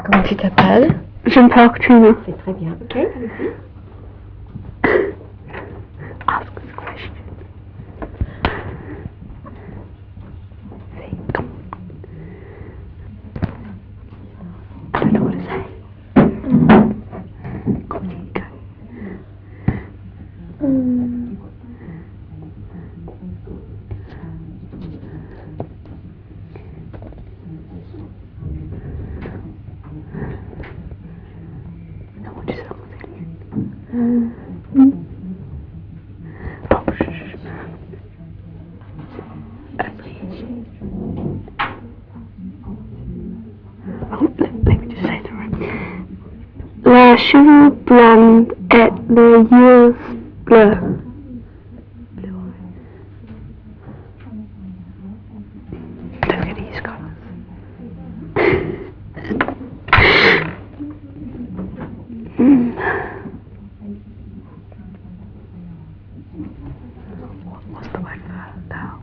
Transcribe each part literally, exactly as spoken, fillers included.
Comment tu t'appelles? Je m'appelle Katrina. C'est très bien. Ok, allez-y. Ask us a question. Say, come on. I don't know what to say. Go on, you go. Um, no, what is something? Um, oh, shh, shh. Uh, please. Oh, let, let me just say the right. Les cheveux blancs et les yeux bleus. Don't get these colours. mm. What, what's the word for now?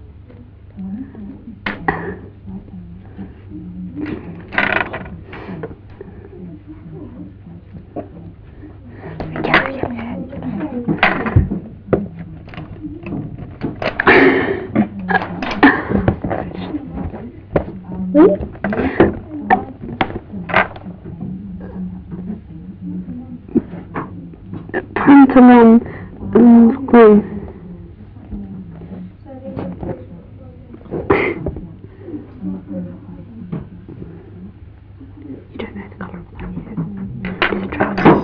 Yeah, yeah, yeah. Oui. Pantalon um, green. You don't know the colour of that yet. It's the trousers.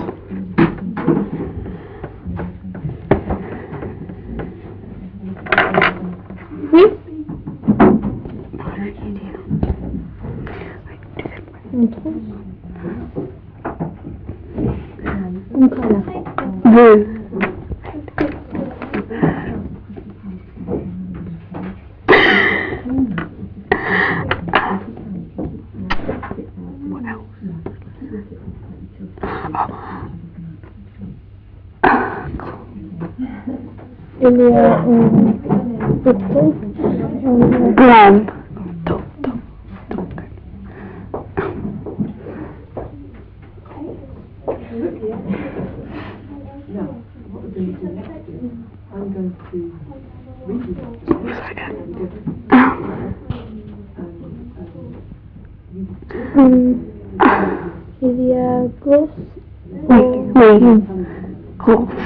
Oui. No, no, you do. Right, do them. Une colour. Bleu. What else? Il y a un bouton blanc. Top, top, top. Now, what we're going to do next is I'm going to read you the Il y a grosse. Oui, oui. Grosse.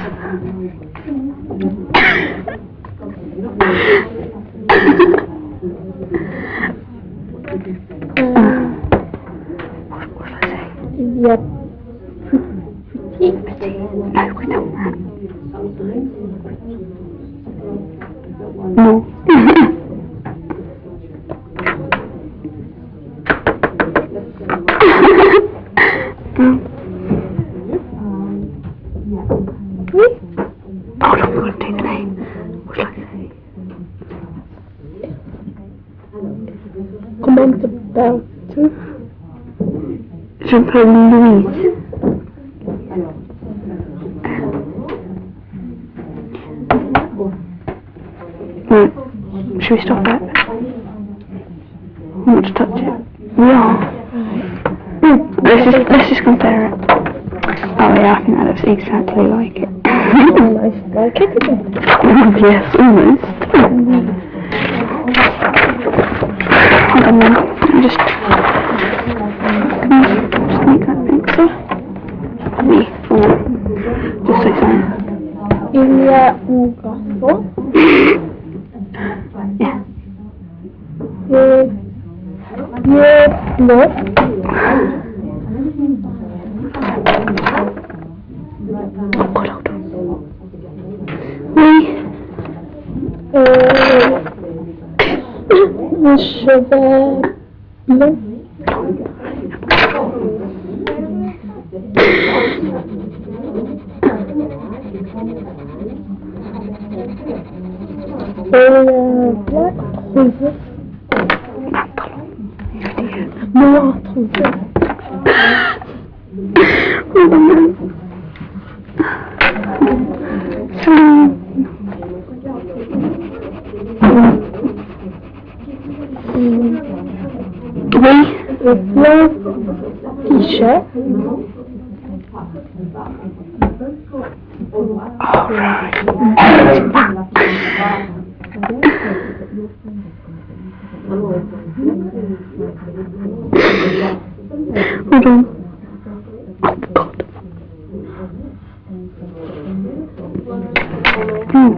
Il y a petit. Petit. No, we don't want. No. Oui. Hold on, we've got to take the name. What should I say? Comment t'appelles-tu? Je m'appelle Louise. Right. Should we stop it? I want to touch it. We are. Mm. Let's just let's just compare it. Oh yeah, I think that looks exactly like it. Almost like it, isn't it? Yes, almost. Hold on then. Let me just just make that picture. Oui, voilà. Just like that. Il y a un garçon. Yeah. Les yeux bleus. Oui. Euh, les cheveux bleus. Et euh, black trousers. Noir trousers. Oui. Et blanc shit. Alright. Hold on. Hmm.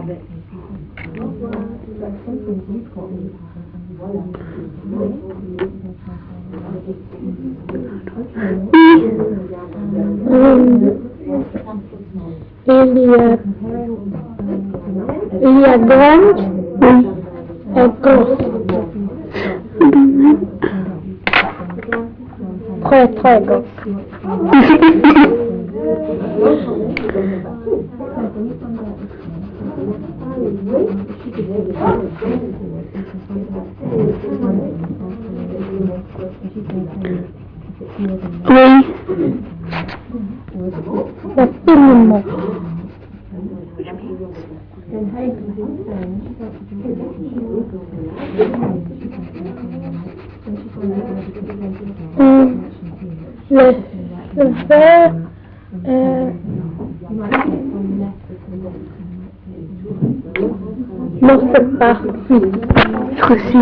Il y a, il y a grande et grosse. Très très grosse. Oui. Absolument. Euh, le, le verre euh, non, c'est pas Ceci.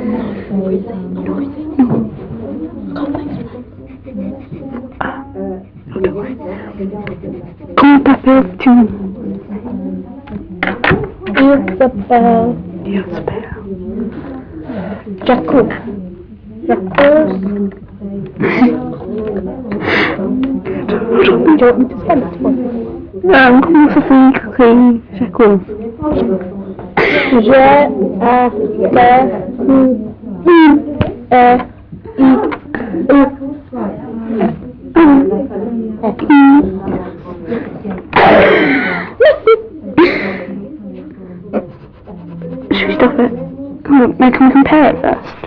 Comment t'appelles-tu? Il s'appelle Il s'appelle. Jacques. Jacques. Do you want me to spell it for you? Ah, comment ça s'écrit, Jaco? G A C U I E I U. Should we stop it? Can we, can we compare it first?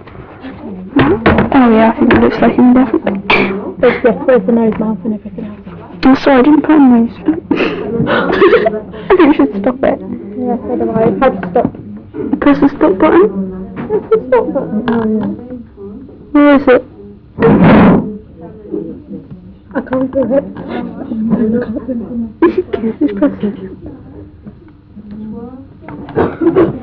Oh yeah, I think it looks like him definitely. Yes, yes, where's the nose, mouth and everything else? Oh sorry, I didn't put a nose. I think we should stop it. Yes, so do I. How to stop? Press the stop button. Press the stop button. Oh, yeah. Where is it? I can't do it. I can't do it. Okay, let's press it.